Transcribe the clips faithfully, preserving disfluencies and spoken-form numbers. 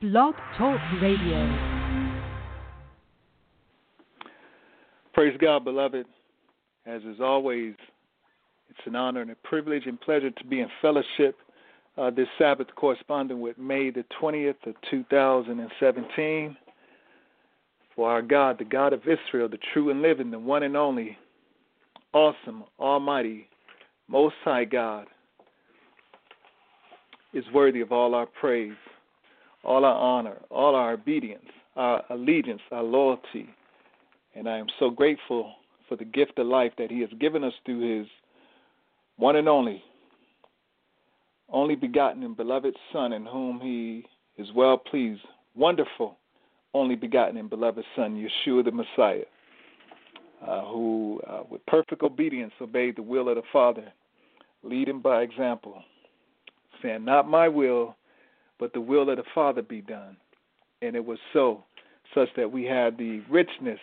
Blog Talk Radio. Praise God, beloved. As is always, it's an honor and a privilege and pleasure to be in fellowship uh, this Sabbath corresponding with May the twentieth of two thousand seventeen. For our God, the God of Israel, the true and living, the one and only, awesome, almighty, most high God, is worthy of all our praise, all our honor, all our obedience, our allegiance, our loyalty. And I am so grateful for the gift of life that he has given us through his one and only, only begotten and beloved Son, in whom he is well pleased. Wonderful, only begotten and beloved Son, Yeshua the Messiah, uh, who uh, with perfect obedience obeyed the will of the Father, leading by example, saying, not my will, but the will of the Father be done. And it was so, such that we had the richness,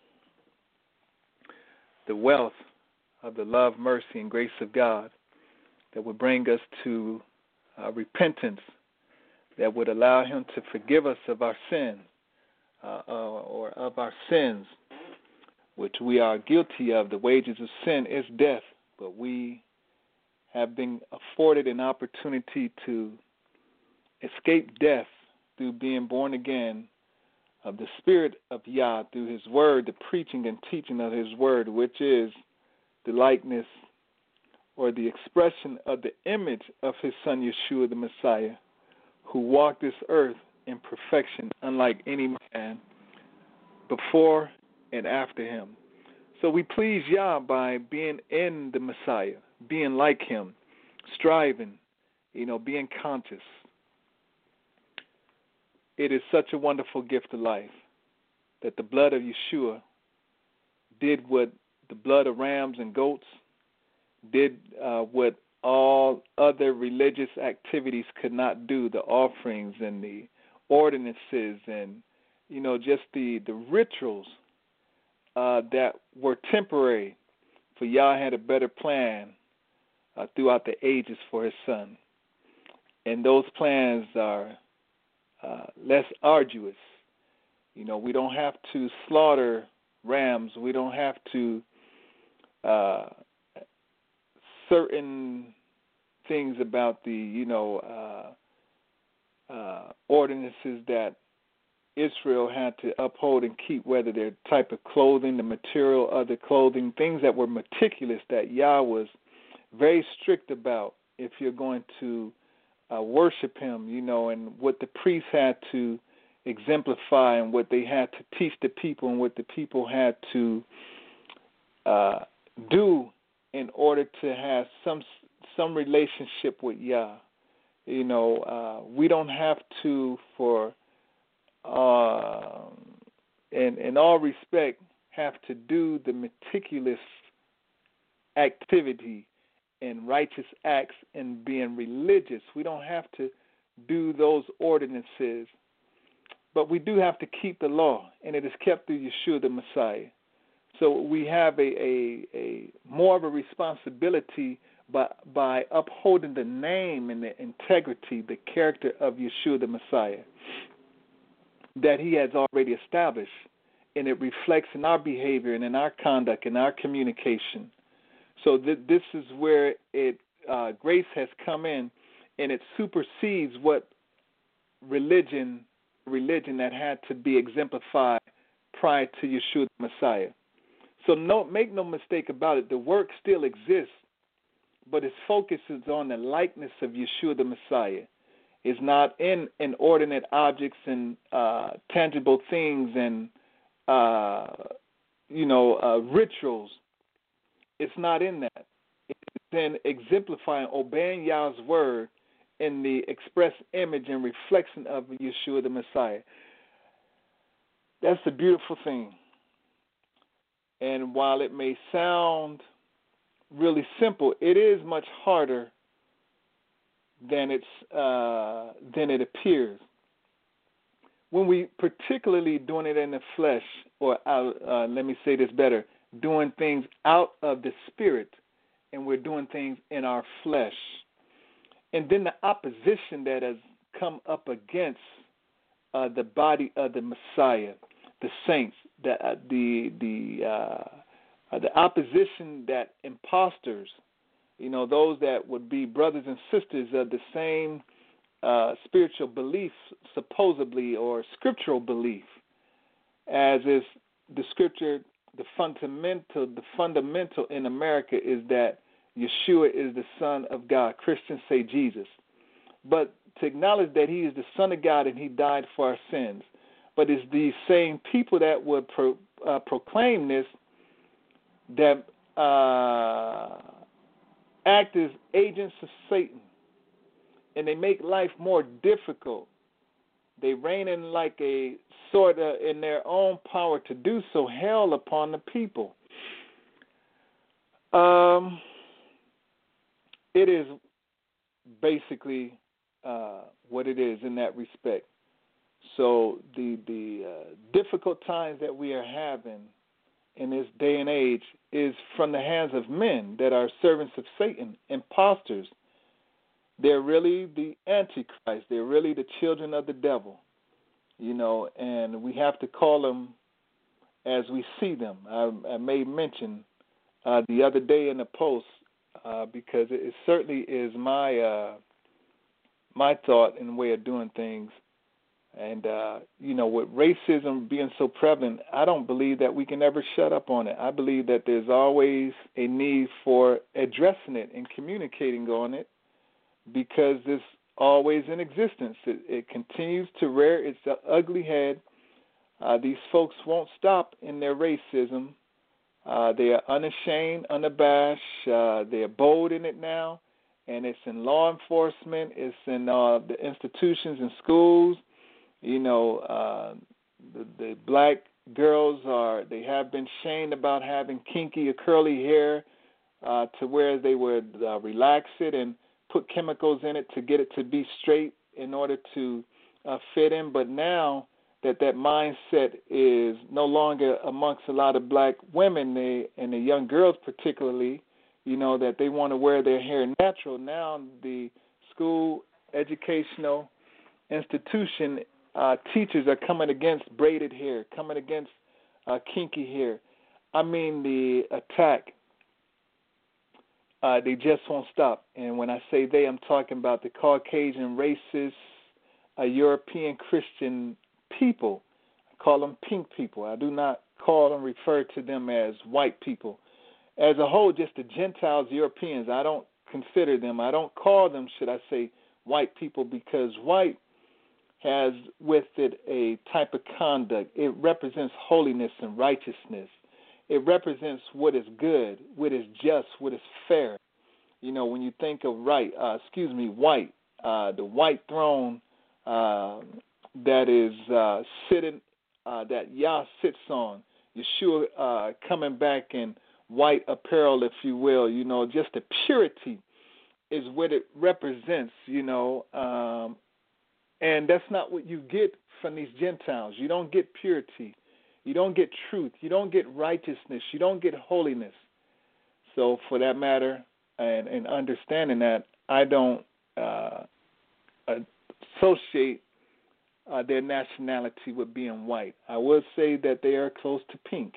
the wealth of the love, mercy, and grace of God that would bring us to uh, repentance, that would allow him to forgive us of our sins, uh, uh, or of our sins, which we are guilty of. The wages of sin is death, but we have been afforded an opportunity to escape death through being born again of the Spirit of Yah, through his word, the preaching and teaching of his word, which is the likeness or the expression of the image of his Son, Yeshua the Messiah, who walked this earth in perfection, unlike any man before and after him. So we please Yah by being in the Messiah, being like him, striving, you know, being conscious. It is such a wonderful gift of life that the blood of Yeshua did what the blood of rams and goats did, uh, what all other religious activities could not do, the offerings and the ordinances and, you know, just the, the rituals uh, that were temporary. For Yah had a better plan uh, throughout the ages for his Son. And those plans are Uh, less arduous. You know, we don't have to slaughter rams. We don't have to uh, certain things about the, you know, uh, uh, ordinances that Israel had to uphold and keep, whether their type of clothing, the material of the clothing, things that were meticulous that Yah was very strict about if you're going to Uh, worship him, you know, and what the priests had to exemplify and what they had to teach the people and what the people had to uh, do in order to have some some relationship with Yah. You know, uh, we don't have to, for uh, in in all respect, have to do the meticulous activity and righteous acts and being religious. We don't have to do those ordinances, but we do have to keep the law, and it is kept through Yeshua the Messiah. So we have a, a, a more of a responsibility by, by upholding the name and the integrity, the character of Yeshua the Messiah that he has already established, and it reflects in our behavior and in our conduct and our communication. So th- this is where it uh, grace has come in, and it supersedes what religion religion that had to be exemplified prior to Yeshua the Messiah. So no, make no mistake about it. The work still exists, but its focus is on the likeness of Yeshua the Messiah. It's not in inordinate objects and uh, tangible things and uh, you know uh, rituals. It's not in that. It's in exemplifying, obeying Yah's word in the express image and reflection of Yeshua the Messiah. That's the beautiful thing. And while it may sound really simple, it is much harder than it's uh, than it appears. When we particularly doing it in the flesh, or out, uh, let me say this better, doing things out of the spirit, and we're doing things in our flesh. And then the opposition that has come up against uh, the body of the Messiah, the saints, the uh, the the uh, uh, the opposition that imposters, you know, those that would be brothers and sisters of the same uh, spiritual belief, supposedly, or scriptural belief, as is the scripture. The fundamental, the fundamental in America is that Yeshua is the Son of God. Christians say Jesus. But to acknowledge that he is the Son of God and he died for our sins. But it's these same people that would pro, uh, proclaim this that uh, act as agents of Satan. And they make life more difficult. They reign in like a sort of in their own power to do so, hell upon the people. Um, it is basically uh, what it is in that respect. So the the uh, difficult times that we are having in this day and age is from the hands of men that are servants of Satan, imposters. They're really the Antichrist. They're really the children of the devil, you know, and we have to call them as we see them. I, I made mention uh, the other day in the post uh, because it, it certainly is my uh, my thought and way of doing things. And, uh, you know, with racism being so prevalent, I don't believe that we can ever shut up on it. I believe that there's always a need for addressing it and communicating on it, because it's always in existence. It, it continues to rear its ugly head. Uh, these folks won't stop in their racism. Uh, they are unashamed, unabashed. Uh, they are bold in it now, and it's in law enforcement. It's in uh, the institutions and schools. You know, uh, the, the black girls are, they have been shamed about having kinky or curly hair uh, to where they would uh, relax it and put chemicals in it to get it to be straight in order to uh, fit in. But now that that mindset is no longer amongst a lot of black women, they, and the young girls particularly, you know, that they want to wear their hair natural. Now the school educational institution uh, teachers are coming against braided hair, coming against uh, kinky hair. I mean, the attack, Uh, they just won't stop. And when I say they, I'm talking about the Caucasian, racist, uh, European Christian people. I call them pink people. I do not call them, refer to them as white people. As a whole, just the Gentiles, Europeans, I don't consider them. I don't call them, should I say, white people, because white has with it a type of conduct. It represents holiness and righteousness. It represents what is good, what is just, what is fair. You know, when you think of right, uh, excuse me, white, uh, the white throne uh, that is uh, sitting, uh, that Yah sits on, Yeshua uh, coming back in white apparel, if you will, you know, just the purity is what it represents, you know, um, and that's not what you get from these Gentiles. You don't get purity. You don't get truth. You don't get righteousness. You don't get holiness. So for that matter, and, and understanding that, I don't uh, associate uh, their nationality with being white. I would say that they are close to pink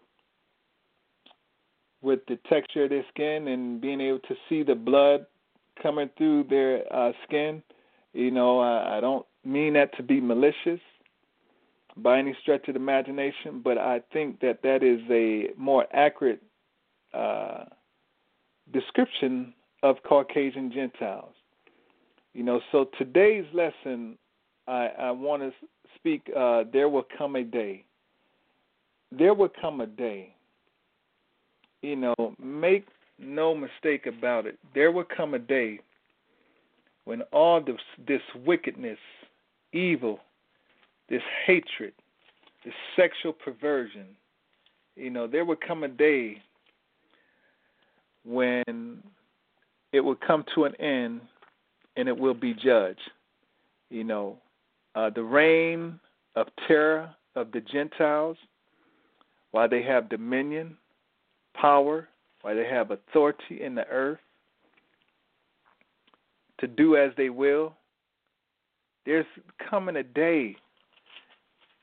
with the texture of their skin and being able to see the blood coming through their uh, skin. You know, I, I don't mean that to be malicious by any stretch of the imagination, but I think that that is a more accurate uh, description of Caucasian Gentiles. You know, so today's lesson, I, I want to speak, uh, there will come a day. There will come a day. You know, make no mistake about it. There will come a day when all this, this wickedness, evil, this hatred, this sexual perversion, you know, there would come a day when it will come to an end and it will be judged. You know, uh, the reign of terror of the Gentiles, while they have dominion, power, while they have authority in the earth to do as they will, there's coming a day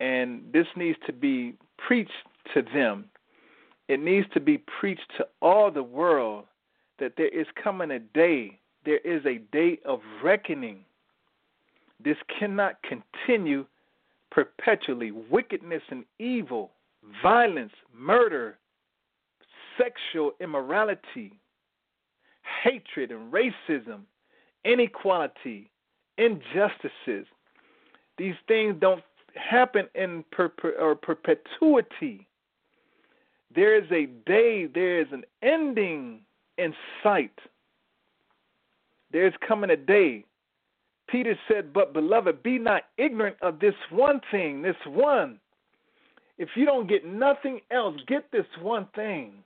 and this needs to be preached to them. It needs to be preached to all the world that there is coming a day, there is a day of reckoning. This cannot continue perpetually. Wickedness and evil, violence, murder, sexual immorality, hatred and racism, inequality, injustices. These things don't happen in perpe- or perpetuity. There is a day, there is an ending in sight. There is coming a day. Peter said, but beloved, be not ignorant of this one thing, this one. If you don't get nothing else, get this one thing.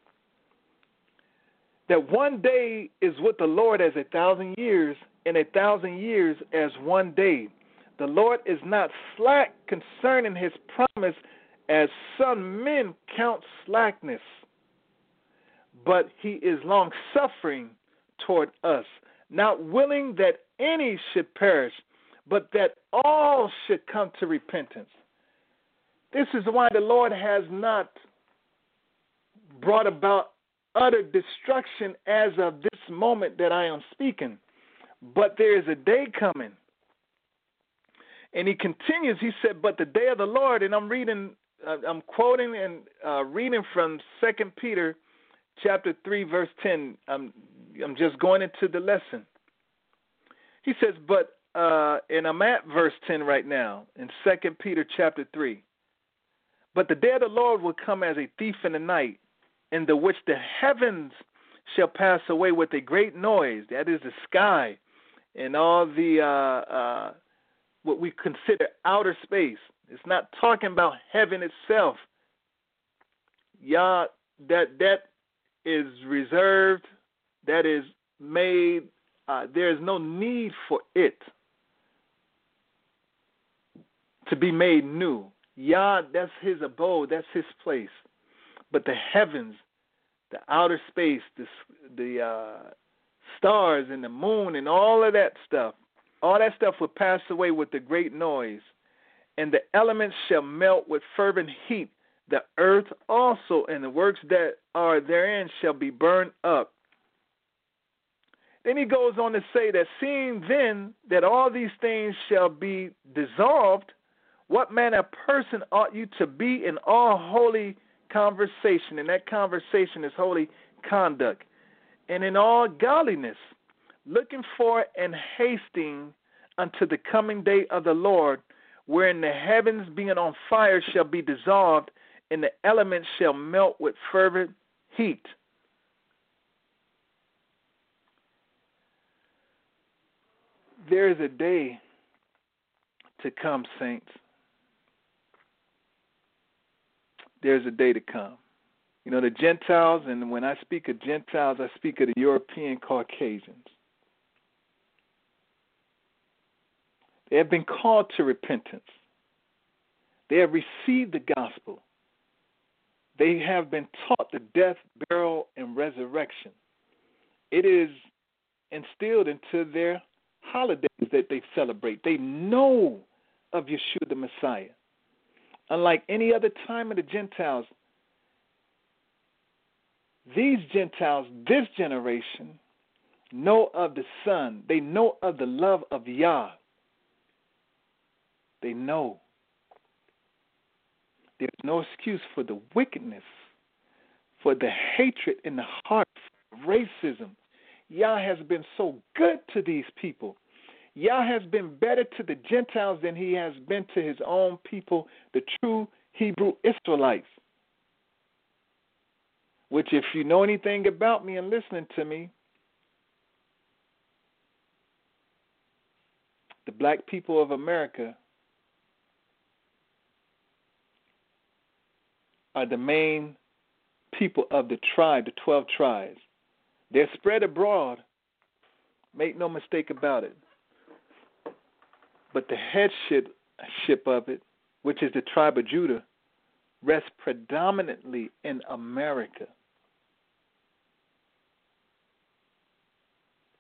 That one day is with the Lord as a thousand years, and a thousand years as one day. The Lord is not slack concerning his promise, as some men count slackness, but he is long-suffering toward us, not willing that any should perish, but that all should come to repentance. This is why the Lord has not brought about utter destruction as of this moment that I am speaking, but there is a day coming. And he continues, he said, but the day of the Lord, and I'm reading, uh, I'm quoting and uh, reading from Second Peter chapter three, verse ten. I'm, I'm just going into the lesson. He says, but, uh, and I'm at verse ten right now in Second Peter chapter three. But the day of the Lord will come as a thief in the night, in the which the heavens shall pass away with a great noise. That is the sky and all the uh, uh, what we consider outer space. It's not talking about heaven itself. Yah, that that is reserved. That is made. Uh, there is no need for it to be made new. Yah, that's his abode. That's his place. But the heavens, the outer space, the, the uh, stars and the moon and all of that stuff, all that stuff will pass away with a great noise, and the elements shall melt with fervent heat. The earth also and the works that are therein shall be burned up. Then he goes on to say that seeing then that all these things shall be dissolved, what manner of person ought you to be in all holy conversation? And that conversation is holy conduct. And in all godliness, looking for and hasting unto the coming day of the Lord, wherein the heavens being on fire shall be dissolved, and the elements shall melt with fervent heat. There is a day to come, saints. There's a day to come. You know, the Gentiles, and when I speak of Gentiles, I speak of the European Caucasians. They have been called to repentance. They have received the gospel. They have been taught the death, burial, and resurrection. It is instilled into their holidays that they celebrate. They know of Yeshua the Messiah. Unlike any other time of the Gentiles, these Gentiles, this generation, know of the Son. They know of the love of Yah. They know. There's no excuse for the wickedness, for the hatred in the heart, for racism. Yah has been so good to these people. Yah has been better to the Gentiles than he has been to his own people, the true Hebrew Israelites. Which, if you know anything about me and listening to me, the black people of America are the main people of the tribe, the twelve tribes. They're spread abroad. Make no mistake about it. But the headship of it, which is the tribe of Judah, rests predominantly in America.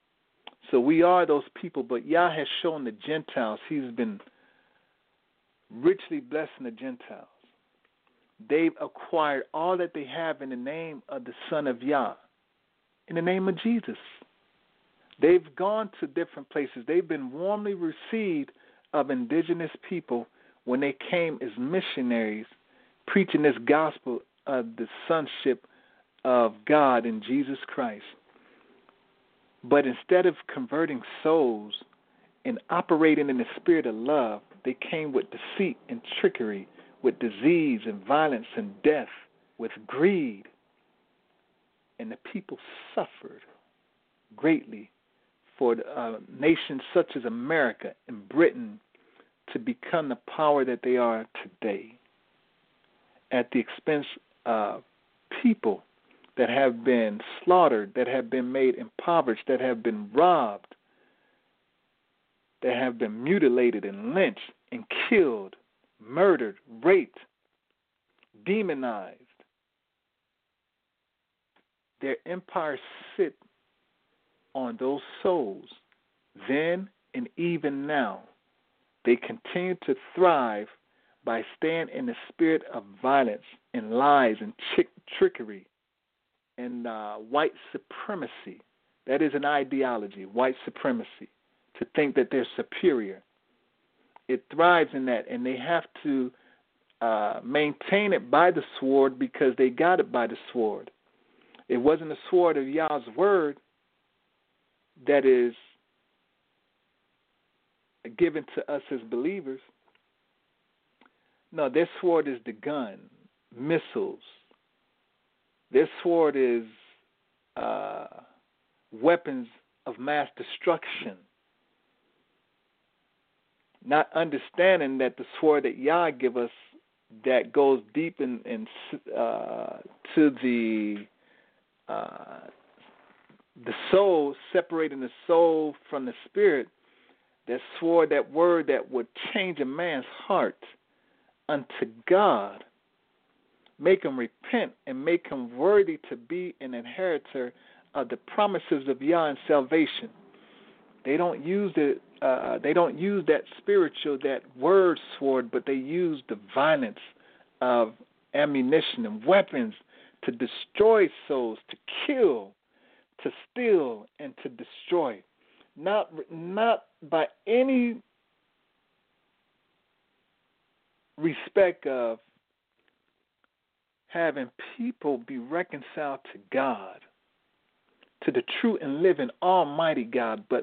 So we are those people, but Yah has shown the Gentiles. He's been richly blessing the Gentiles. They've acquired all that they have in the name of the Son of Yah, in the name of Jesus. They've gone to different places. They've been warmly received of indigenous people when they came as missionaries, preaching this gospel of the sonship of God in Jesus Christ. But instead of converting souls and operating in the spirit of love, they came with deceit and trickery, with disease and violence and death, with greed. And the people suffered greatly for uh, nations such as America and Britain to become the power that they are today, at the expense of people that have been slaughtered, that have been made impoverished, that have been robbed, that have been mutilated and lynched and killed, murdered, raped, demonized. Their empires sit on those souls. Then and even now, they continue to thrive by staying in the spirit of violence and lies and chick- trickery and uh, white supremacy. That is an ideology, white supremacy, to think that they're superior. It thrives in that, and they have to uh, maintain it by the sword because they got it by the sword. It wasn't the sword of Yah's word that is given to us as believers. No, their sword is the gun, missiles. Their sword is uh, weapons of mass destruction. Not understanding that the sword that Yah give us that goes deep in, in uh, to the uh, the soul, separating the soul from the spirit, that sword, that word that would change a man's heart unto God, make him repent and make him worthy to be an inheritor of the promises of Yah and salvation. They don't use it. Uh, they don't use that spiritual, that word sword, but they use the violence of ammunition and weapons to destroy souls, to kill, to steal, and to destroy. Not, not by any respect of having people be reconciled to God, to the true and living Almighty God, but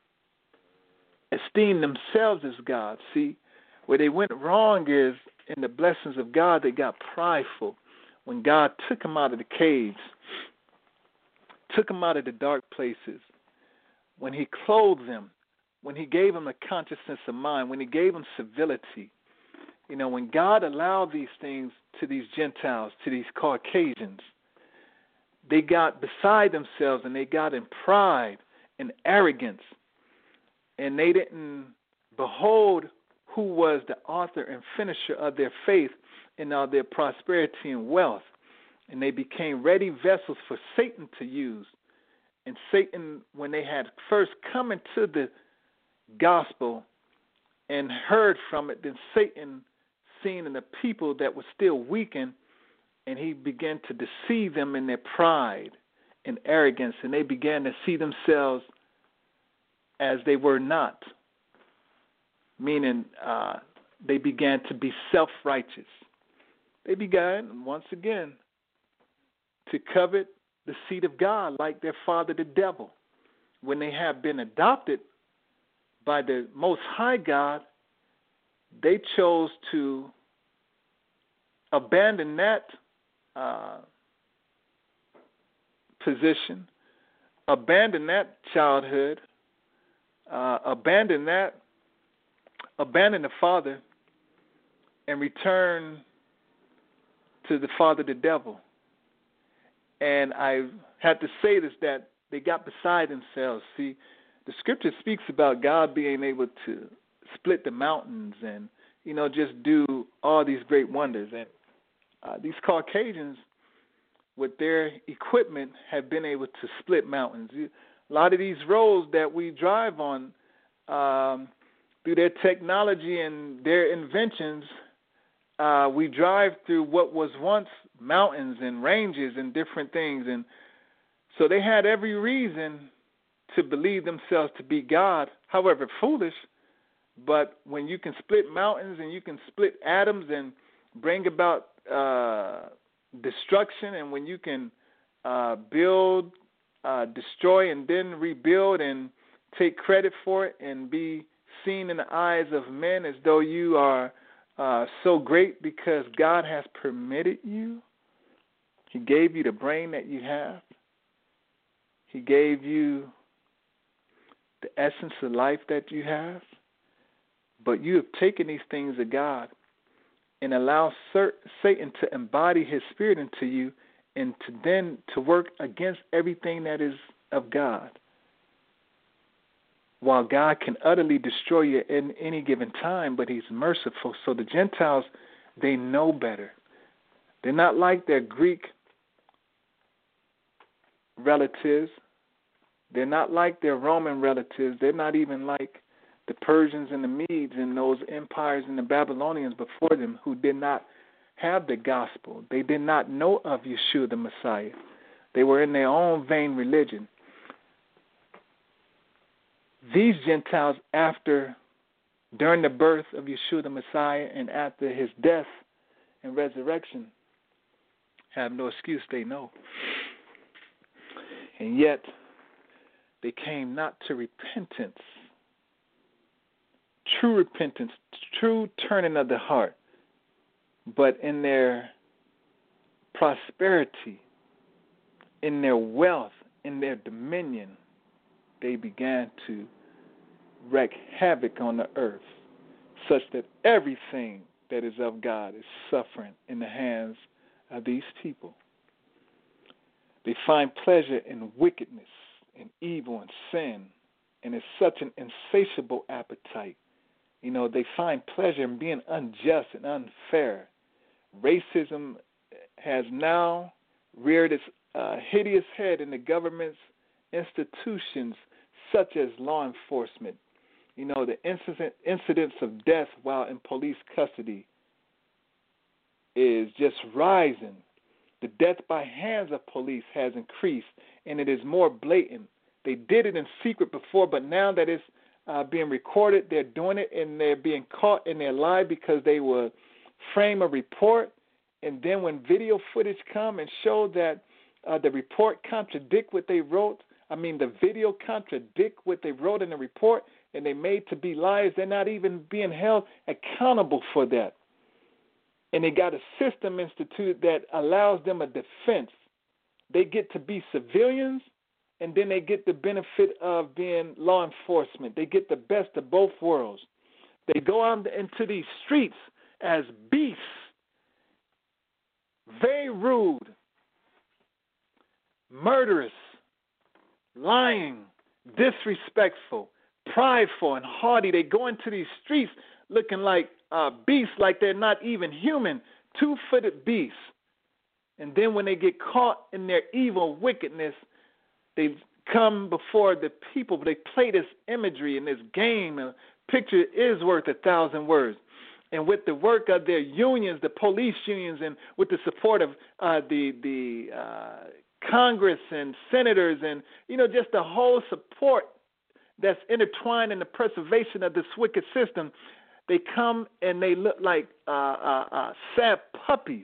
esteem themselves as God. See, where they went wrong is in the blessings of God, they got prideful. When God took them out of the caves, took them out of the dark places, when he clothed them, when he gave them a consciousness of mind, when he gave them civility, you know, when God allowed these things to these Gentiles, to these Caucasians, they got beside themselves and they got in pride and arrogance. And they didn't behold who was the author and finisher of their faith and of their prosperity and wealth. And they became ready vessels for Satan to use. And Satan, when they had first come into the gospel and heard from it, then Satan seen in the people that were still weakened, and he began to deceive them in their pride and arrogance, and they began to see themselves as they were not, meaning uh, they began to be self-righteous. They began, once again, to covet the seed of God like their father the devil. When they have been adopted by the Most High God, they chose to abandon that uh, position, abandon that childhood, uh, abandon that, abandon the father, and return to the father the devil. And I had to say this, that they got beside themselves. See, the scripture speaks about God being able to split the mountains and, you know, just do all these great wonders. And uh, these Caucasians, with their equipment, have been able to split mountains. A lot of these roads that we drive on, um, through their technology and their inventions, uh, we drive through what was once mountains and ranges and different things. And so they had every reason to believe themselves to be God, however foolish. But when you can split mountains and you can split atoms and bring about uh, destruction, and when you can uh, build, uh, destroy, and then rebuild and take credit for it and be seen in the eyes of men as though you are uh, so great because God has permitted you. He gave you the brain that you have. He gave you the essence of life that you have. But you have taken these things of God and allowed Satan to embody his spirit into you and to then to work against everything that is of God. While God can utterly destroy you in any given time, but he's merciful. So the Gentiles, they know better. They're not like their Greek relatives. They're not like their Roman relatives. They're not even like the Persians and the Medes and those empires and the Babylonians before them who did not have the gospel. They did not know of Yeshua the Messiah. They were in their own vain religion. These Gentiles, after, during the birth of Yeshua the Messiah and after his death and resurrection, have no excuse, they know. And yet, they came not to repentance, true repentance, true turning of the heart, but in their prosperity, in their wealth, in their dominion, they began to wreak havoc on the earth, such that everything that is of God is suffering in the hands of these people. They find pleasure in wickedness and evil and sin, and it's such an insatiable appetite. You know, they find pleasure in being unjust and unfair. Racism has now reared its uh, hideous head in the government's institutions, such as law enforcement. You know, the incident, incidents of death while in police custody is just rising. The death by hands of police has increased, and it is more blatant. They did it in secret before, but now that it's uh, being recorded, they're doing it, and they're being caught in their lie because they will frame a report, and then when video footage come and show that uh, the report contradict what they wrote, I mean the video contradict what they wrote in the report, and they made to be liars, they're not even being held accountable for that. And they got a system instituted that allows them a defense. They get to be civilians, and then they get the benefit of being law enforcement. They get the best of both worlds. They go out into these streets as beasts, very rude, murderous, lying, disrespectful, prideful, and haughty. They go into these streets looking like uh, beasts, like they're not even human, two-footed beasts. And then when they get caught in their evil wickedness, they come before the people. They play this imagery and this game. A picture is worth a thousand words. And with the work of their unions, the police unions, and with the support of uh, the the uh, Congress and senators, and you know, just the whole support that's intertwined in the preservation of this wicked system, they come and they look like uh, uh, uh, sad puppies.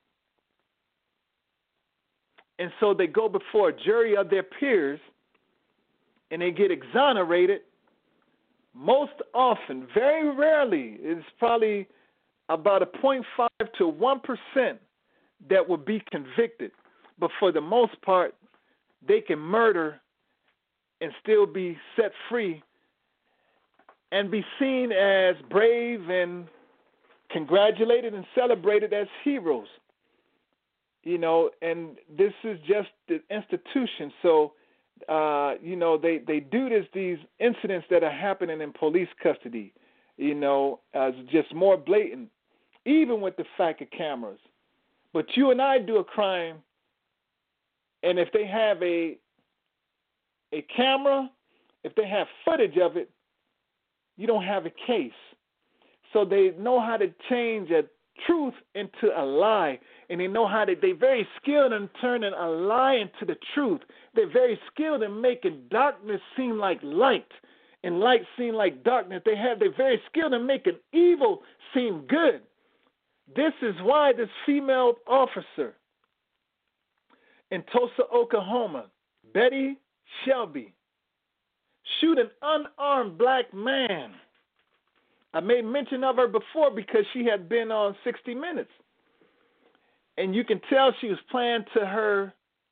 And so they go before a jury of their peers, and they get exonerated. Most often, very rarely, it's probably about a zero point five to one percent that will be convicted. But for the most part, they can murder and still be set free and be seen as brave and congratulated and celebrated as heroes. You know, and this is just the institution. So, uh, you know, they, they do this, these incidents that are happening in police custody, you know, as just more blatant, even with the fact of cameras. But you and I do a crime, and if they have a a camera, if they have footage of it, you don't have a case. So they know how to change a truth into a lie, and they know how to, they're very skilled in turning a lie into the truth. They're very skilled in making darkness seem like light and light seem like darkness. They have, they're very skilled in making evil seem good. This is why this female officer in Tulsa, Oklahoma, Betty Shelby, shoot an unarmed black man. I made mention of her before because she had been on sixty minutes. And you can tell she was playing to her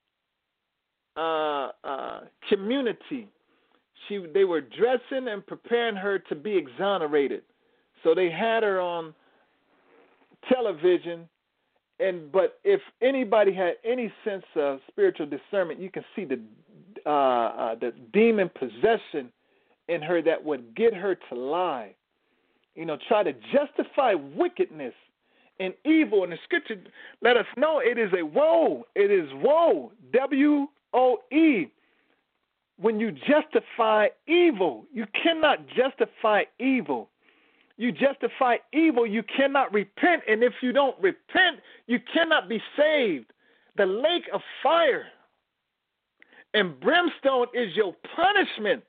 uh, uh, community. She, they were dressing and preparing her to be exonerated. So they had her on television. And but if anybody had any sense of spiritual discernment, you can see the uh, uh, the demon possession in her that would get her to lie. You know, try to justify wickedness and evil. And the scripture let us know it is a woe. It is woe, W O E. When you justify evil, you cannot justify evil. You justify evil, you cannot repent. And if you don't repent, you cannot be saved. The lake of fire and brimstone is your punishment,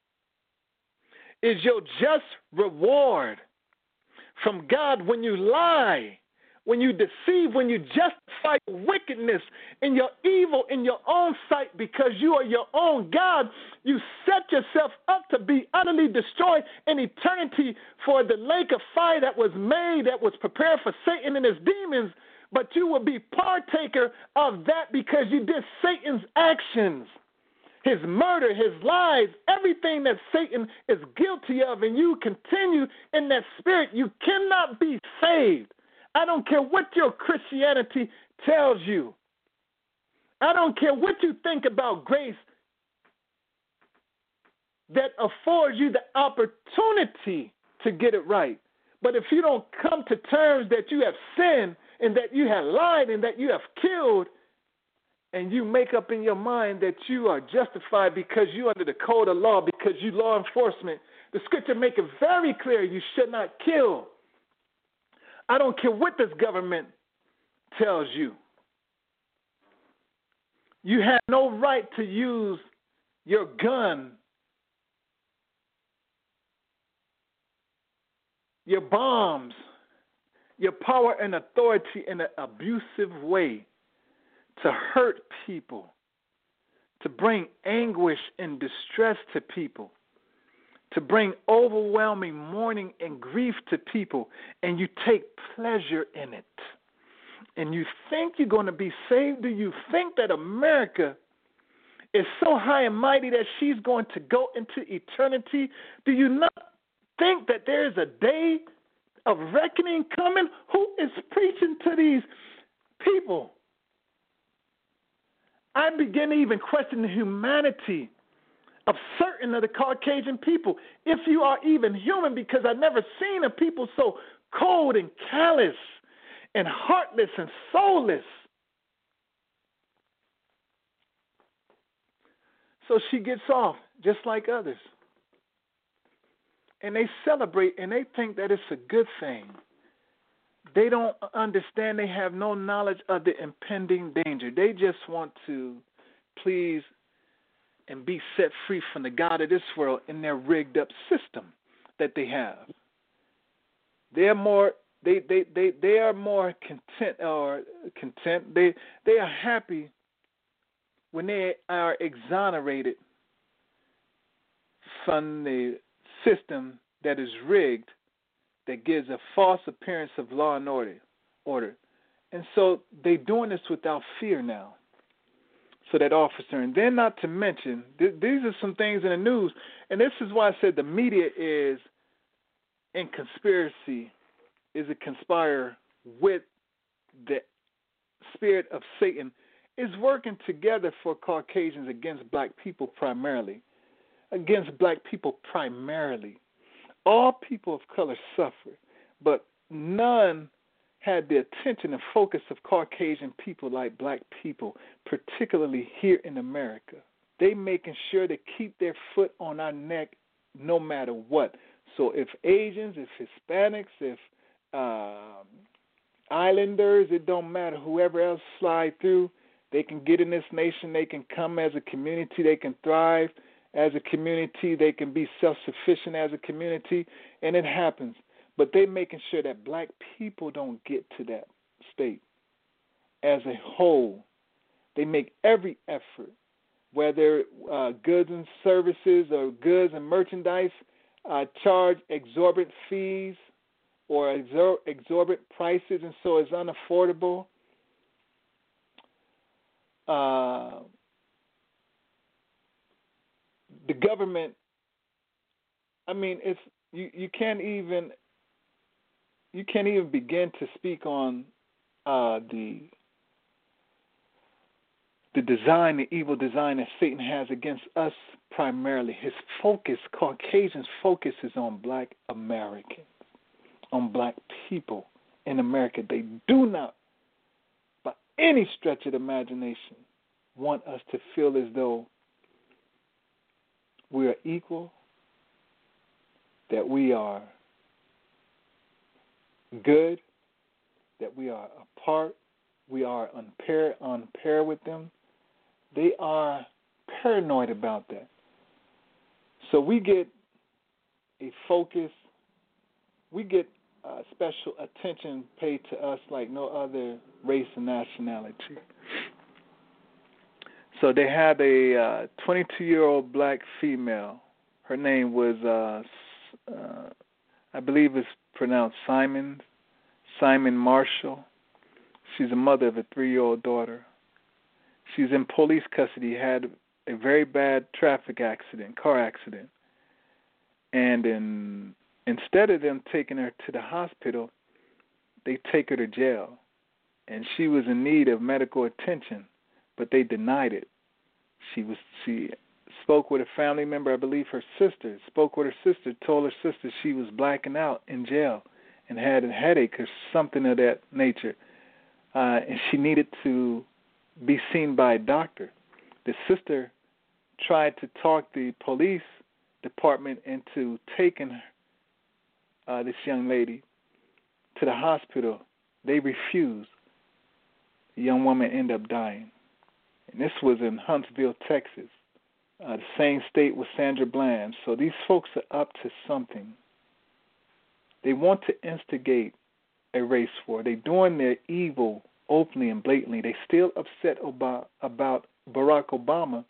is your just reward from God when you lie, when you deceive, when you justify wickedness and your evil in your own sight because you are your own God. You set yourself up to be utterly destroyed in eternity for the lake of fire that was made, that was prepared for Satan and his demons, but you will be partaker of that because you did Satan's actions. His murder, his lies, everything that Satan is guilty of, and you continue in that spirit, you cannot be saved. I don't care what your Christianity tells you. I don't care what you think about grace that affords you the opportunity to get it right. But if you don't come to terms that you have sinned and that you have lied and that you have killed, and you make up in your mind that you are justified because you under the code of law, because you law enforcement, the scripture make it very clear you should not kill. I don't care what this government tells you. You have no right to use your gun, your bombs, your power and authority in an abusive way to hurt people, to bring anguish and distress to people, to bring overwhelming mourning and grief to people, and you take pleasure in it. And you think you're going to be saved? Do you think that America is so high and mighty that she's going to go into eternity? Do you not think that there is a day of reckoning coming? Who is preaching to these people? I begin to even question the humanity of certain of the Caucasian people, if you are even human, because I've never seen a people so cold and callous and heartless and soulless. So she gets off just like others. And they celebrate and they think that it's a good thing. They don't understand. They have no knowledge of the impending danger. They just want to please and be set free from the God of this world in their rigged up system that they have. They're more they they, they, they are more content or content. They they are happy when they are exonerated from the system that is rigged, that gives a false appearance of law and order. order. And so they're doing this without fear now. So that officer, and then not to mention, th- these are some things in the news, and this is why I said the media is in conspiracy, is a conspire with the spirit of Satan, is working together for Caucasians against black people primarily, against black people primarily. All people of color suffer, but none had the attention and focus of Caucasian people like black people, particularly here in America. They making sure to keep their foot on our neck no matter what. So if Asians, if Hispanics, if um, Islanders, it don't matter, whoever else slide through, they can get in this nation, they can come as a community, they can thrive as a community, they can be self-sufficient as a community, and it happens. But they're making sure that black people don't get to that state. As a whole, they make every effort, whether uh, goods and services or goods and merchandise, uh, charge exorbitant fees or exor- exorbitant prices, and so it's unaffordable. Uh, the government, I mean, it's you, you can't even you can't even begin to speak on uh, the the design, the evil design that Satan has against us primarily. His focus, Caucasians' focus is on black Americans, on black people in America. They do not, by any stretch of the imagination, want us to feel as though we are equal, that we are good, that we are a part, we are on pair, on pair with them. They are paranoid about that. So we get a focus, we get uh, special attention paid to us like no other race and nationality. So they had a uh, twenty-two-year-old black female. Her name was, uh, uh, I believe it's pronounced Simon, Simon Marshall. She's a mother of a three-year-old daughter. She's in police custody, had a very bad traffic accident, car accident. And in, instead of them taking her to the hospital, they take her to jail. And she was in need of medical attention, but they denied it. She was she spoke with a family member, I believe her sister, spoke with her sister, told her sister she was blacking out in jail and had a headache or something of that nature. Uh, and she needed to be seen by a doctor. The sister tried to talk the police department into taking uh, this young lady to the hospital. They refused. The young woman ended up dying. And this was in Huntsville, Texas, uh, the same state with Sandra Bland. So these folks are up to something. They want to instigate a race war. They're doing their evil openly and blatantly. They still upset about, about Barack Obama.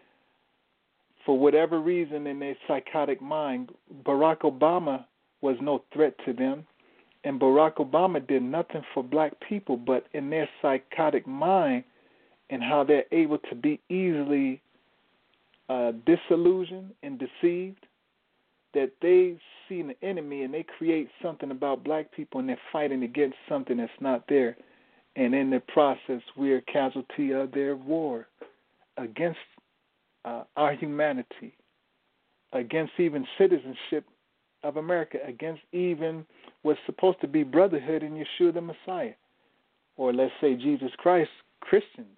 For whatever reason in their psychotic mind, Barack Obama was no threat to them, and Barack Obama did nothing for black people, but in their psychotic mind and how they're able to be easily uh, disillusioned and deceived, that they see an enemy and they create something about black people and they're fighting against something that's not there. And in the process, we're a casualty of their war against uh, our humanity, against even citizenship of America, against even what's supposed to be brotherhood in Yeshua the Messiah, or let's say Jesus Christ, Christians.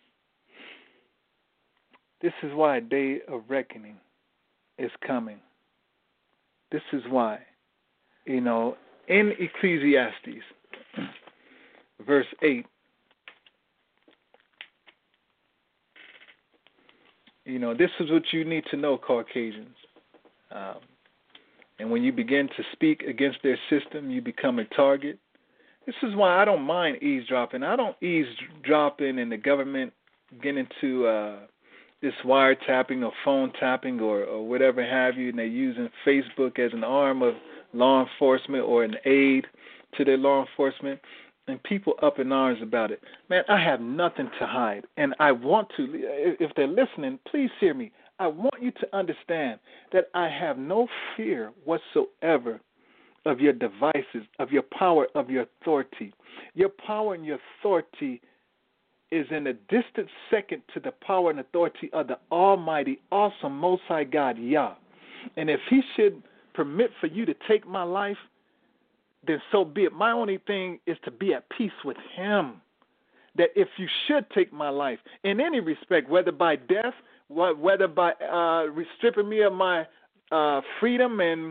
This is why a day of reckoning is coming. This is why, you know, in Ecclesiastes, verse eight, you know, this is what you need to know, Caucasians. Um, and when you begin to speak against their system, you become a target. This is why I don't mind eavesdropping. I don't eavesdropping in the government getting into uh, this wiretapping or phone tapping or, or whatever have you, and they're using Facebook as an arm of law enforcement or an aid to their law enforcement, and people up in arms about it. Man, I have nothing to hide, and I want to, if they're listening, please hear me. I want you to understand that I have no fear whatsoever of your devices, of your power, of your authority. Your power and your authority is in a distant second to the power and authority of the Almighty, awesome, Most High God, Yah. And if He should permit for you to take my life, then so be it. My only thing is to be at peace with Him. That if you should take my life, in any respect, whether by death, whether by uh, stripping me of my uh, freedom and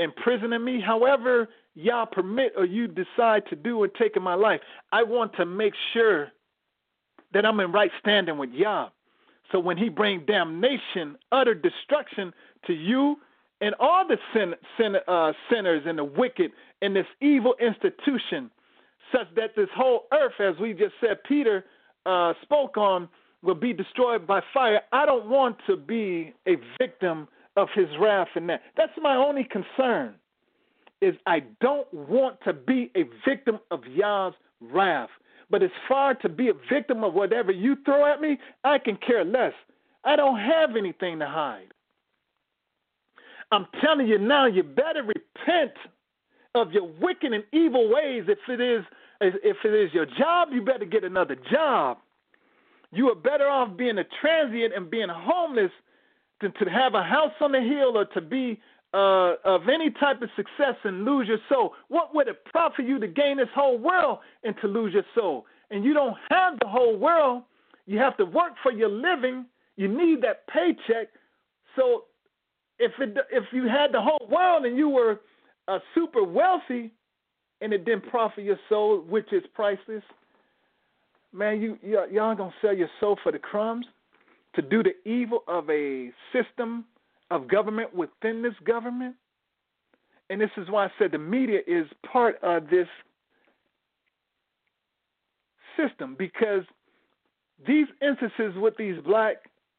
imprisoning me, however Yah permit or you decide to do and take in my life, I want to make sure that I'm in right standing with Yah. So when he bring damnation, utter destruction to you and all the sin, sin, uh, sinners and the wicked in this evil institution, such that this whole earth, as we just said, Peter uh, spoke on, will be destroyed by fire. I don't want to be a victim of his wrath and that. That's my only concern, is I don't want to be a victim of Yah's wrath. But as far to be a victim of whatever you throw at me, I can care less. I don't have anything to hide. I'm telling you now, you better repent of your wicked and evil ways. If it is, if it is your job, you better get another job. You are better off being a transient and being homeless than to have a house on the hill or to be uh, of any type of success and lose your soul. What would it profit you to gain this whole world and to lose your soul? And you don't have the whole world. You have to work for your living. You need that paycheck. So if it, if you had the whole world and you were uh, super wealthy and it didn't profit your soul, which is priceless, man, you, you y'all gonna sell your soul for the crumbs to do the evil of a system of government within this government? And this is why I said the media is part of this system, because these instances with these black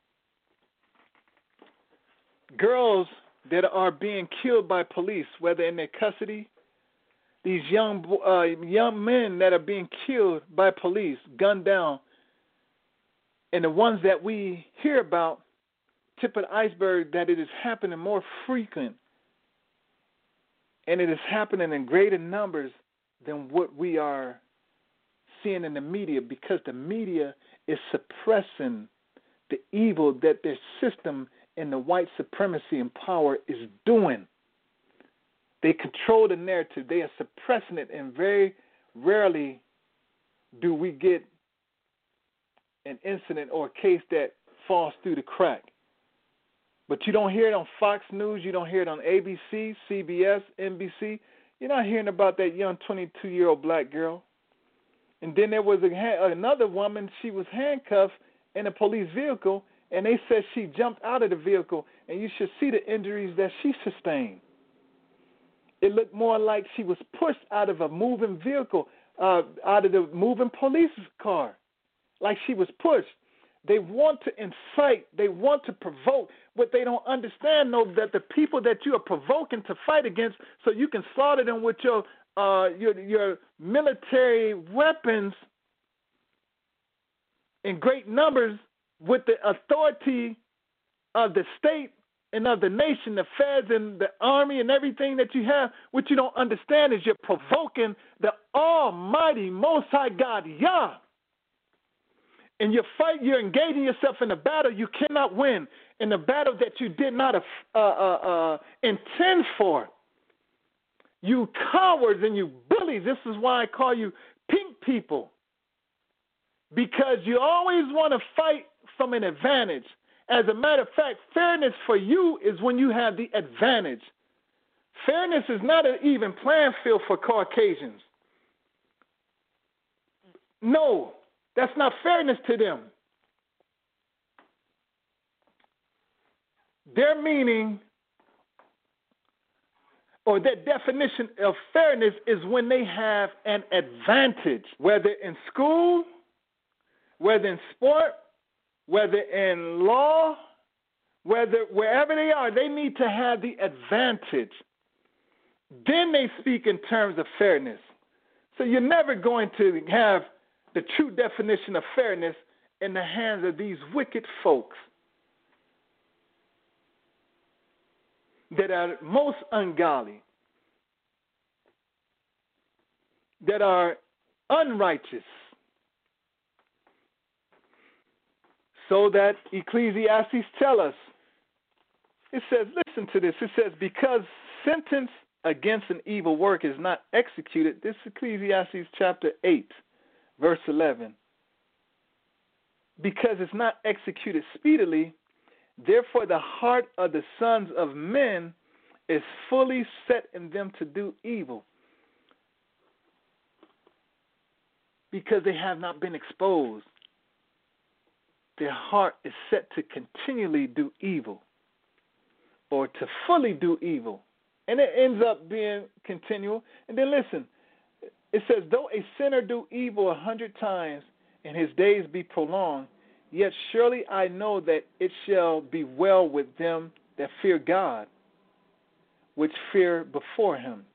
girls that are being killed by police, whether in their custody, these young uh, young men that are being killed by police, gunned down, and the ones that we hear about, tip of the iceberg, that it is happening more frequent, and it is happening in greater numbers than what we are seeing in the media, because the media is suppressing the evil that their system and the white supremacy and power is doing. They control the narrative. They are suppressing it, and very rarely do we get an incident or a case that falls through the crack. But you don't hear it on Fox News. You don't hear it on A B C, C B S, N B C. You're not hearing about that young twenty-two-year-old black girl. And then there was a, another woman. She was handcuffed in a police vehicle, and they said she jumped out of the vehicle, and you should see the injuries that she sustained. It looked more like she was pushed out of a moving vehicle, uh, out of the moving police car, like she was pushed. They want to incite. They want to provoke. What they don't understand, though, that the people that you are provoking to fight against, so you can slaughter them with your uh, your your military weapons in great numbers, with the authority of the state and of the nation, the feds and the army and everything that you have. What you don't understand is you're provoking the Almighty, Most High God, Yah. And you're fight, you're engaging yourself in a battle you cannot win, in a battle that you did not uh, uh, uh, intend for. You cowards and you bullies. This is why I call you pink people, because you always want to fight from an advantage. As a matter of fact, fairness for you is when you have the advantage. Fairness is not an even playing field for Caucasians. No, that's not fairness to them. Their meaning, or their definition of fairness, is when they have an advantage, whether in school, whether in sport, whether in law, whether wherever they are, they need to have the advantage. Then they speak in terms of fairness. So you're never going to have the true definition of fairness in the hands of these wicked folks that are most ungodly, that are unrighteous. So that Ecclesiastes tell us, it says, listen to this, it says, because sentence against an evil work is not executed, this is Ecclesiastes chapter eight, verse eleven, because it's not executed speedily, therefore the heart of the sons of men is fully set in them to do evil because they have not been exposed. Their heart is set to continually do evil or to fully do evil. And it ends up being continual. And then listen, it says, though a sinner do evil a hundred times and his days be prolonged, yet surely I know that it shall be well with them that fear God, which fear before him.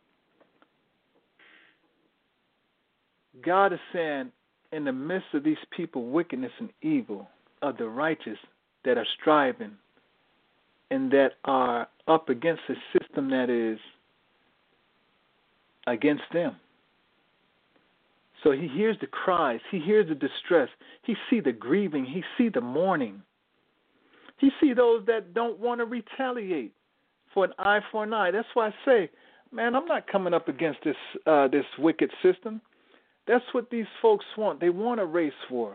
God is saying, in the midst of these people, wickedness and evil, of the righteous that are striving and that are up against a system that is against them. So he hears the cries, he hears the distress, he see the grieving, he see the mourning. He see those that don't want to retaliate for an eye for an eye. That's why I say, man, I'm not coming up against this uh, this wicked system. That's what these folks want. They want a race war.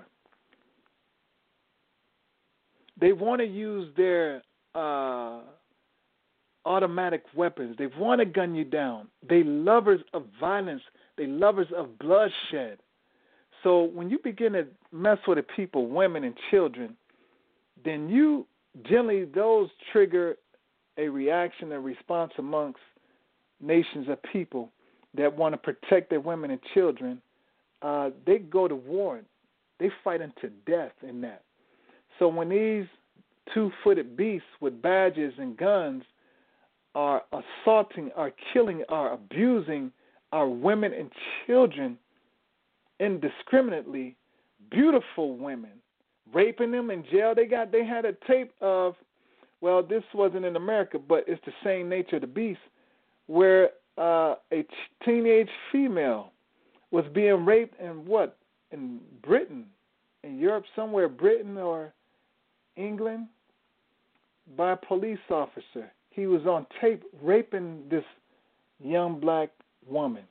They want to use their uh, automatic weapons. They want to gun you down. They lovers of violence. They lovers of bloodshed. So when you begin to mess with the people, women and children, then you generally, those trigger a reaction, a response amongst nations of people that want to protect their women and children. Uh, they go to war. They fight unto death in that. So when these two-footed beasts with badges and guns are assaulting, are killing, are abusing our women and children indiscriminately, beautiful women, raping them in jail. They got they had a tape of, well, this wasn't in America, but it's the same nature of the beast, where uh, a teenage female was being raped in what? In Britain, in Europe somewhere, Britain or England, by a police officer. He was on tape raping this young black woman.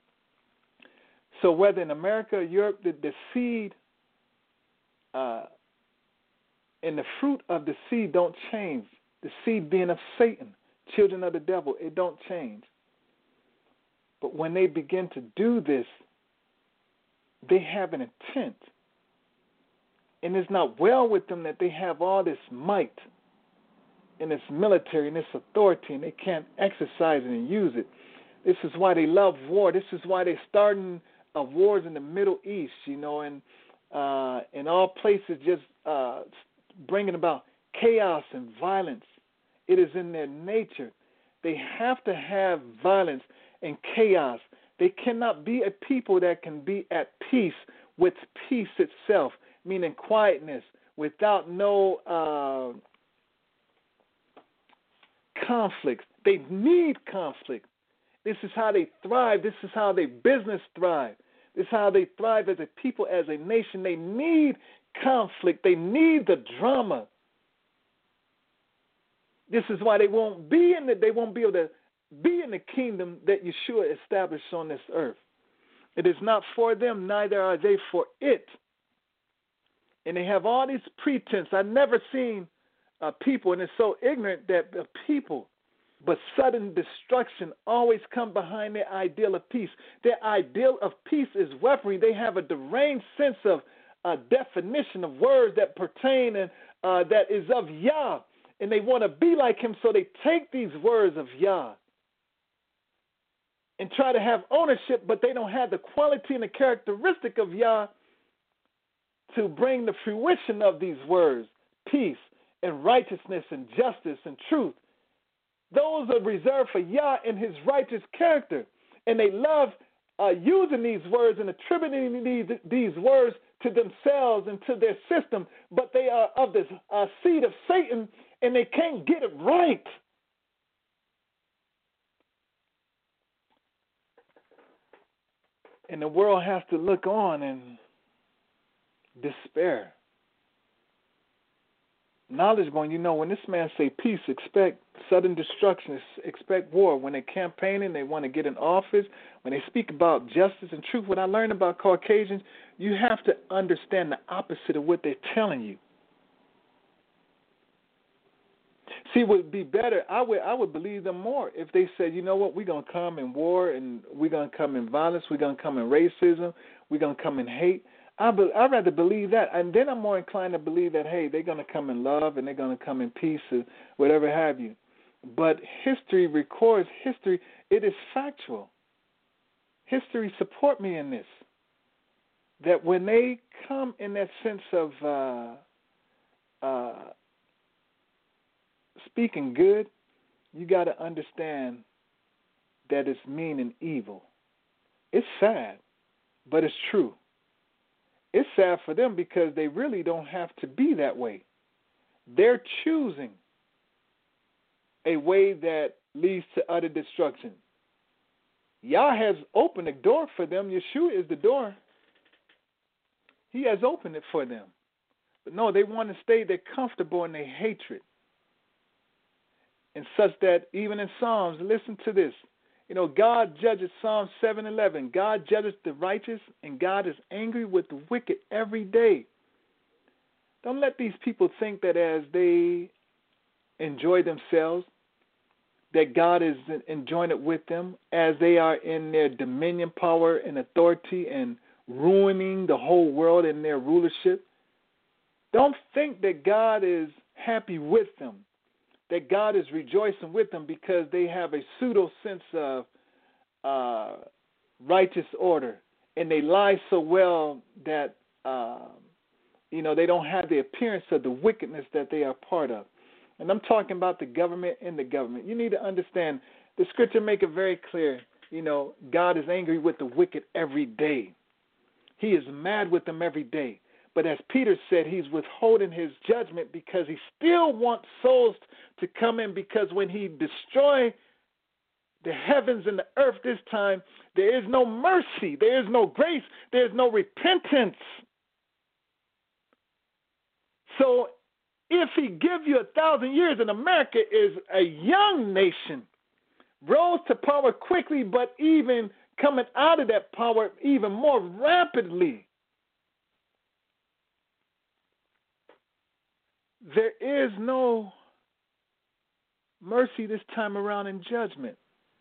So whether in America or Europe, the, the seed uh, and the fruit of the seed don't change. The seed being of Satan, children of the devil, it don't change. But when they begin to do this, they have an intent. And it's not well with them that they have all this might and this military and this authority, and they can't exercise it and use it. This is why they love war. This is why they're starting uh, wars in the Middle East, you know, and uh, in all places just uh, bringing about chaos and violence. It is in their nature. They have to have violence and chaos. They cannot be a people that can be at peace with peace itself, meaning quietness, without no uh, conflicts. They need conflict. This is how they thrive. This is how their business thrive. This is how they thrive as a people, as a nation. They need conflict. They need the drama. This is why they won't be in the, they won't be able to be in the kingdom that Yeshua established on this earth. It is not for them, neither are they for it. And they have all these pretense. I've never seen uh, people, and it's so ignorant that the people, but sudden destruction always come behind their ideal of peace. Their ideal of peace is weaponry. They have a deranged sense of uh, definition of words that pertain and uh, that is of Yah. And they want to be like him, so they take these words of Yah and try to have ownership, but they don't have the quality and the characteristic of Yah to bring the fruition of these words, peace and righteousness and justice and truth. Those are reserved for Yah and his righteous character. And they love uh, using these words and attributing these, these words to themselves and to their system, but they are of the uh, seed of Satan, and they can't get it right. And the world has to look on in despair. Knowledge going, you know, when this man say peace, expect sudden destruction, expect war. When they're campaigning, they want to get in office. When they speak about justice and truth, what I learned about Caucasians, you have to understand the opposite of what they're telling you. See, what would be better, I would I would believe them more if they said, you know what, we're going to come in war and we're going to come in violence, we're going to come in racism, we're going to come in hate. I be, I'd rather believe that. And then I'm more inclined to believe that, hey, they're going to come in love and they're going to come in peace or whatever have you. But history records, history, it is factual. History support me in this, that when they come in that sense of uh, uh, speaking good, you got to understand that it's mean and evil. It's sad, but it's true. It's sad for them because they really don't have to be that way. They're choosing a way that leads to utter destruction. Yah has opened a door for them. Yeshua is the door. He has opened it for them. But no, they want to stay there comfortable in their hatred. And such that even in Psalms, listen to this. You know, God judges, Psalm seven eleven. God judges the righteous, and God is angry with the wicked every day. Don't let these people think that as they enjoy themselves, that God is enjoying it with them, as they are in their dominion, power, and authority and ruining the whole world in their rulership. Don't think that God is happy with them, that God is rejoicing with them because they have a pseudo sense of uh, righteous order, and they lie so well that uh, you know they don't have the appearance of the wickedness that they are part of. And I'm talking about the government and the government. You need to understand, the scripture make it very clear, you know, God is angry with the wicked every day. He is mad with them every day. But as Peter said, he's withholding his judgment because he still wants souls to come in, because when he destroys the heavens and the earth this time, there is no mercy, there is no grace, there is no repentance. So if he give you a thousand years, and America is a young nation, rose to power quickly, but even coming out of that power even more rapidly, there is no mercy this time around in judgment.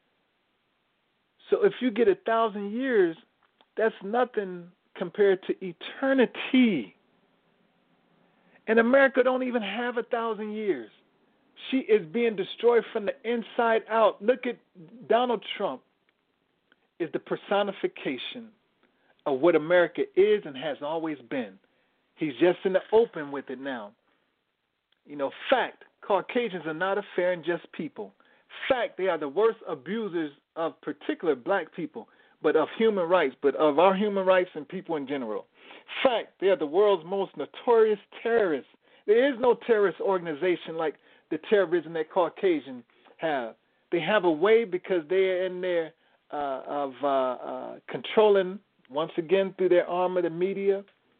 So if you get a thousand years, that's nothing compared to eternity. And America don't even have a thousand years. She is being destroyed from the inside out. Look at Donald Trump is the personification of what America is and has always been. He's just in the open with it now. You know, fact, Caucasians are not a fair and just people. Fact, they are the worst abusers of particular black people, but of human rights, but of our human rights and people in general. Fact, they are the world's most notorious terrorists. There is no terrorist organization like the terrorism that Caucasians have. They have a way because they are in there uh, of uh, uh, controlling, once again, through their arm of the media.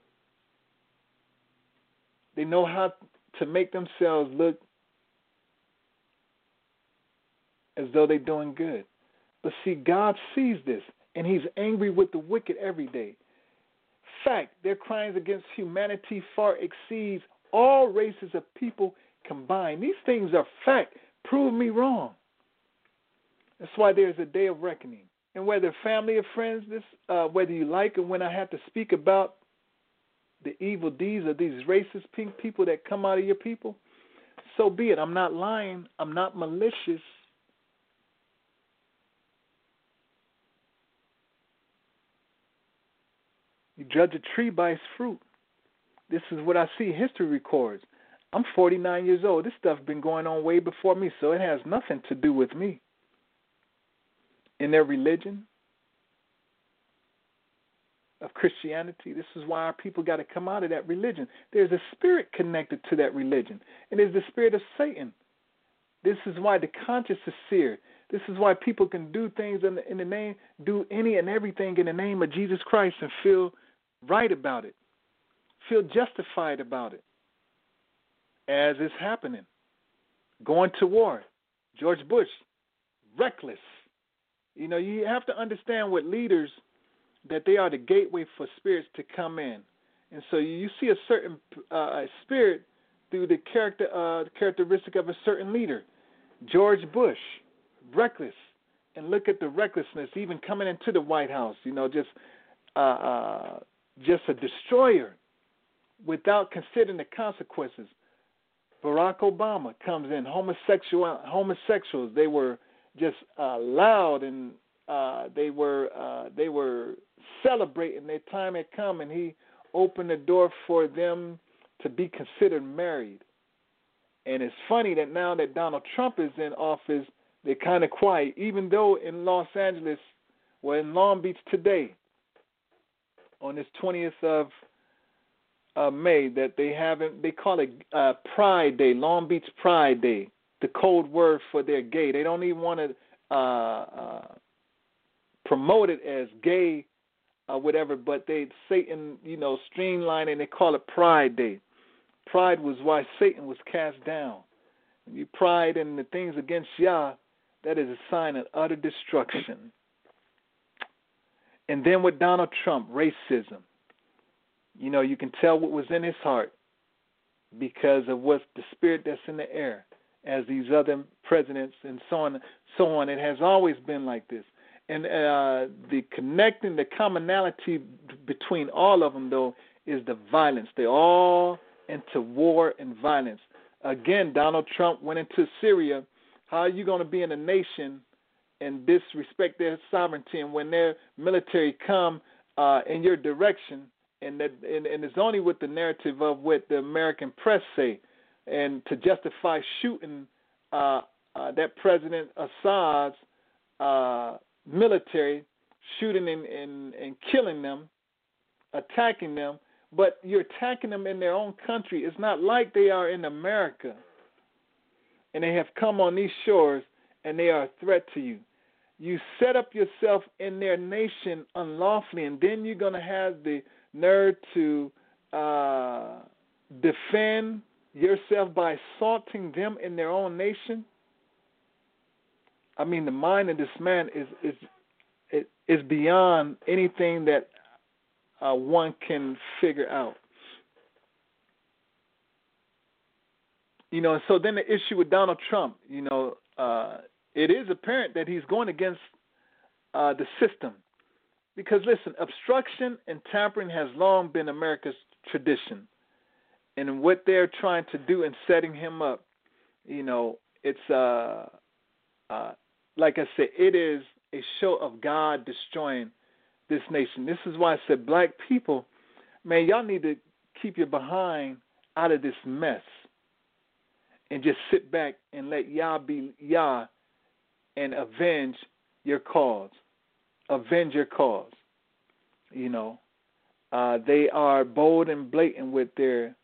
They know how to make themselves look as though they're doing good. But see, God sees this, and he's angry with the wicked every day. Fact, their crimes against humanity far exceeds all races of people combined. These things are fact. Prove me wrong. That's why there's a day of reckoning. And whether family or friends, this, uh, whether you like it when I have to speak about the evil deeds of these racist pink people that come out of your people, so be it. I'm not lying. I'm not malicious. You judge a tree by its fruit. This is what I see history records. I'm forty-nine years old. This stuff's been going on way before me, so it has nothing to do with me. In their religion of Christianity, this is why our people got to come out of that religion. There's a spirit connected to that religion, and it's the spirit of Satan. This is why the conscience is seared. This is why people can do things in the, in the name, do any and everything in the name of Jesus Christ and feel right about it, feel justified about it, as is happening. Going to war, George Bush, reckless. You know, you have to understand what leaders, that they are the gateway for spirits to come in. And so you see a certain uh, spirit through the character uh, characteristic of a certain leader. George Bush, reckless. And look at the recklessness even coming into the White House, you know, just uh, uh, just a destroyer without considering the consequences. Barack Obama comes in, homosexual homosexuals, they were just uh, loud and uh, they were uh, they were celebrating their time had come, and he opened the door for them to be considered married. And it's funny that now that Donald Trump is in office, they're kind of quiet, even though in Los Angeles, or in Long Beach today, on this twentieth of uh, May, that they haven't, they call it uh, Pride Day, Long Beach Pride Day, the code word for their gay. They don't even want to uh, uh, promote it as gay or whatever, but they, Satan, you know, streamline and they call it Pride Day. Pride was why Satan was cast down. When you pride in the things against Yah, that is a sign of utter destruction. And then with Donald Trump, racism. You know, you can tell what was in his heart because of what's the spirit that's in the air, as these other presidents and so on, so on. It has always been like this. And uh, the connecting, the commonality between all of them, though, is the violence. They're all into war and violence. Again, Donald Trump went into Syria. How are you going to be in a nation and disrespect their sovereignty, and when their military come uh, in your direction, and, that, and, and it's only with the narrative of what the American press say, and to justify shooting uh, uh, that President Assad's uh, military, shooting and, and, and killing them, attacking them, but you're attacking them in their own country. It's not like they are in America, and they have come on these shores, and they are a threat to you. You set up yourself in their nation unlawfully, and then you're going to have the nerve to uh, defend yourself by assaulting them in their own nation. I mean, the mind of this man is is is beyond anything that uh, one can figure out. You know, so then the issue with Donald Trump, you know, uh, it is apparent that he's going against uh, the system. Because, listen, obstruction and tampering has long been America's tradition. And what they're trying to do in setting him up, you know, it's, uh, uh, like I said, it is a show of God destroying this nation. This is why I said, black people, man, y'all need to keep your behind out of this mess and just sit back and let Yah be Yah and avenge your cause. Avenge your cause. You know, uh, they are bold and blatant with their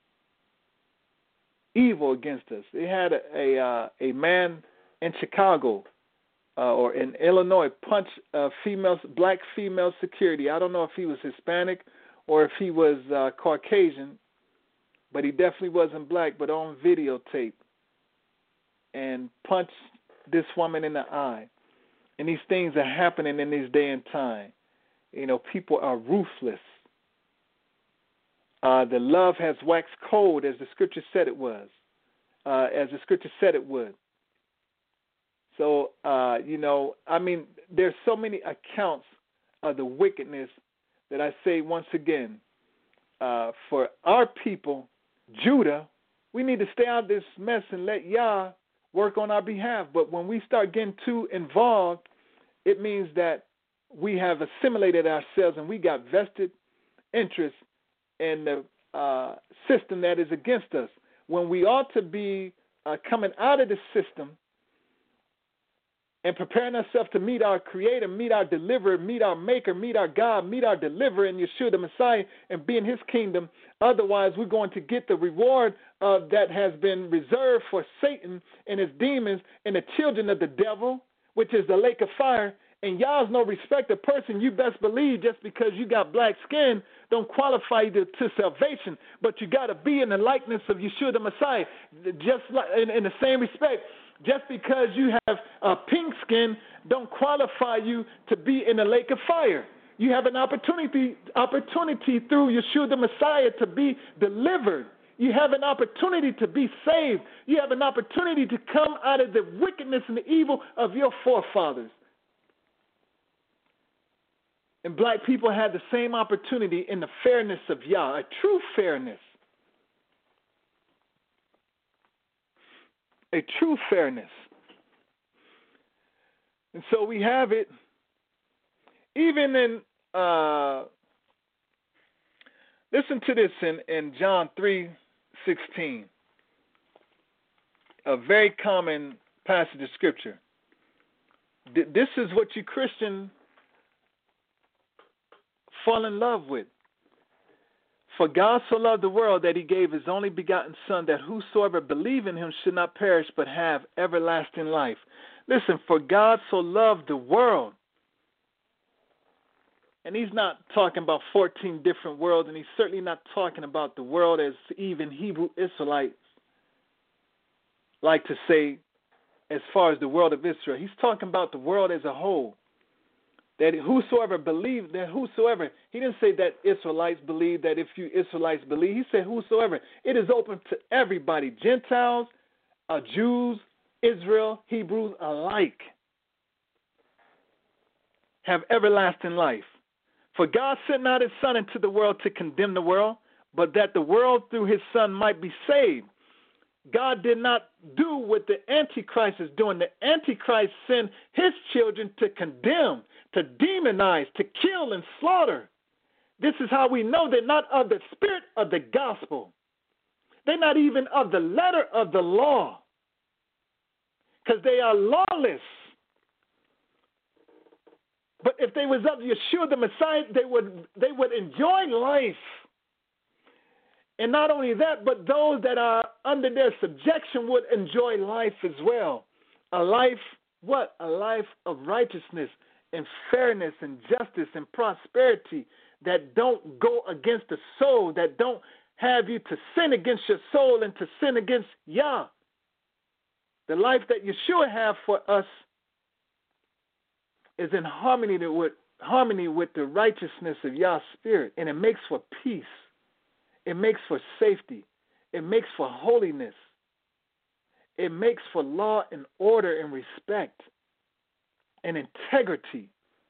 evil against us. They had a a, uh, a man in Chicago uh, or in Illinois punch uh, female, black female security. I don't know if he was Hispanic or if he was uh, Caucasian, but he definitely wasn't black, but on videotape, and punched this woman in the eye. And these things are happening in this day and time. You know, people are ruthless. Uh, the love has waxed cold, as the scripture said it was, uh, as the scripture said it would. So, uh, you know, I mean, there's so many accounts of the wickedness that I say once again, uh, for our people, Judah, we need to stay out of this mess and let Yah work on our behalf. But when we start getting too involved, it means that we have assimilated ourselves and we got vested interest in the uh, system that is against us, when we ought to be uh, coming out of the system and preparing ourselves to meet our Creator, meet our Deliverer, meet our Maker, meet our God, meet our Deliverer in Yeshua the Messiah, and be in His kingdom. Otherwise, we're going to get the reward uh, that has been reserved for Satan and his demons and the children of the devil, which is the lake of fire. And Yah's no respecter person. You best believe just because you got black skin don't qualify you to, to salvation. But you got to be in the likeness of Yeshua the Messiah. Just like, in, in the same respect, just because you have uh, pink skin don't qualify you to be in the lake of fire. You have an opportunity opportunity through Yeshua the Messiah to be delivered. You have an opportunity to be saved. You have an opportunity to come out of the wickedness and the evil of your forefathers. And black people had the same opportunity in the fairness of Yah, a true fairness. A true fairness. And so we have it even in, uh, listen to this in, in John three sixteen, a very common passage of Scripture. This is what you Christian fall in love with. For God so loved the world that he gave his only begotten Son, that whosoever believe in him should not perish but have everlasting life. Listen, for God so loved the world. And he's not talking about fourteen different worlds, and he's certainly not talking about the world as even Hebrew Israelites like to say as far as the world of Israel. He's talking about the world as a whole. That whosoever believe, that whosoever, he didn't say that Israelites believe, that if you Israelites believe. He said whosoever. It is open to everybody, Gentiles, uh, Jews, Israel, Hebrews alike. Have everlasting life. For God sent not his Son into the world to condemn the world, but that the world through his Son might be saved. God did not do what the Antichrist is doing. The Antichrist sent his children to condemn, to demonize, to kill and slaughter. This is how we know they're not of the spirit of the gospel. They're not even of the letter of the law, because they are lawless. But if they was of Yeshua the Messiah, they would they would enjoy life. And not only that, but those that are under their subjection would enjoy life as well. A life, what? A life of righteousness and fairness and justice and prosperity that don't go against the soul, that don't have you to sin against your soul and to sin against Yah. The life that Yeshua have for us is in harmony with harmony with the righteousness of Yah's Spirit, and it makes for peace. It makes for safety. It makes for holiness. It makes for law and order and respect and integrity.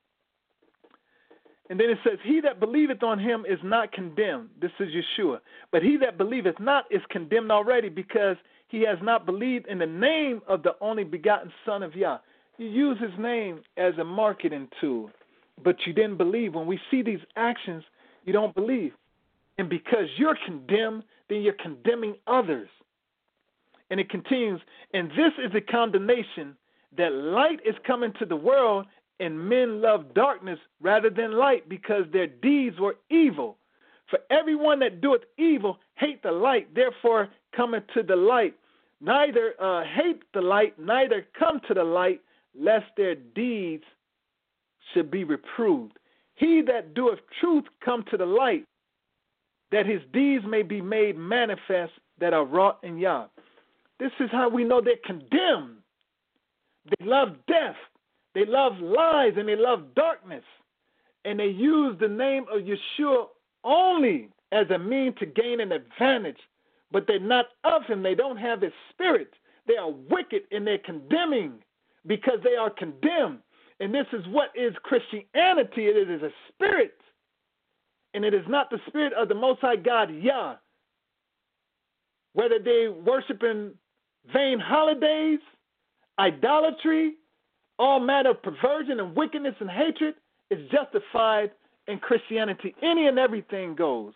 And then it says, he that believeth on him is not condemned. This is Yeshua. But he that believeth not is condemned already, because he has not believed in the name of the only begotten Son of Yah. You use his name as a marketing tool, but you didn't believe. When we see these actions, you don't believe. And because you're condemned, then you're condemning others. And it continues, and this is the condemnation, that light is coming to the world, and men love darkness rather than light, because their deeds were evil. For everyone that doeth evil hate the light, therefore cometh to the light. Neither uh, hate the light, neither come to the light, lest their deeds should be reproved. He that doeth truth come to the light, that his deeds may be made manifest that are wrought in Yah. This is how we know they're condemned. They love death. They love lies, and they love darkness. And they use the name of Yeshua only as a means to gain an advantage. But they're not of him. They don't have his spirit. They are wicked, and they're condemning because they are condemned. And this is what is Christianity. It is a spirit. And it is not the spirit of the Most High God, Yah. Whether they worship in vain holidays, idolatry, all manner of perversion and wickedness and hatred is justified in Christianity. Any and everything goes.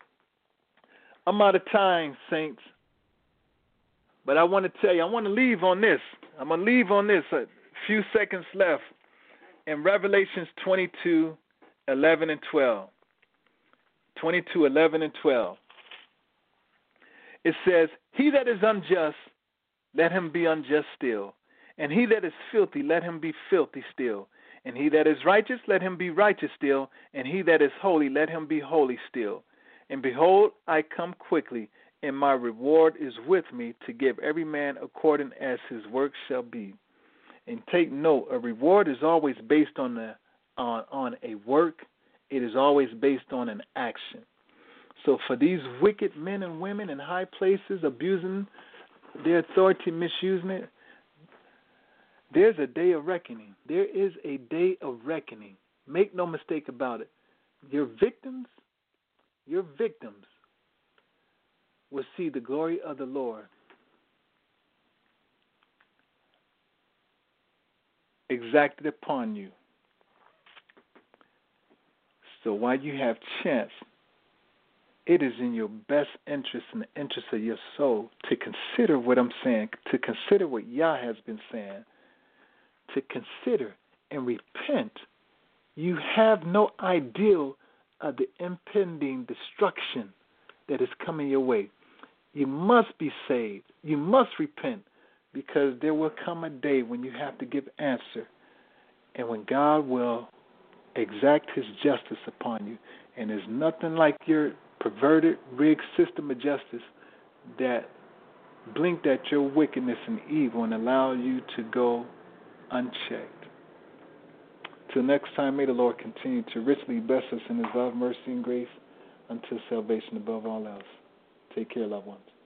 I'm out of time, saints. But I want to tell you, I want to leave on this. I'm going to leave on this. A few seconds left. In Revelations twenty-two, eleven and twelve. twenty-two, eleven and twelve. It says, he that is unjust, let him be unjust still. And he that is filthy, let him be filthy still. And he that is righteous, let him be righteous still. And he that is holy, let him be holy still. And behold, I come quickly, and my reward is with me to give every man according as his work shall be. And take note, a reward is always based on the on, on a work. It is always based on an action. So for these wicked men and women in high places abusing their authority, misusing it, there's a day of reckoning. There is a day of reckoning. Make no mistake about it. Your victims, your victims will see the glory of the Lord exacted upon you. So while you have chance, it is in your best interest and the interest of your soul to consider what I'm saying, to consider what Yah has been saying, to consider and repent. You have no idea of the impending destruction that is coming your way. You must be saved. You must repent, because there will come a day when you have to give answer, and when God will exact his justice upon you. And there's nothing like your perverted, rigged system of justice that blinked at your wickedness and evil and allow you to go unchecked. Till next time, may the Lord continue to richly bless us in his love, mercy, and grace until salvation above all else. Take care, loved ones.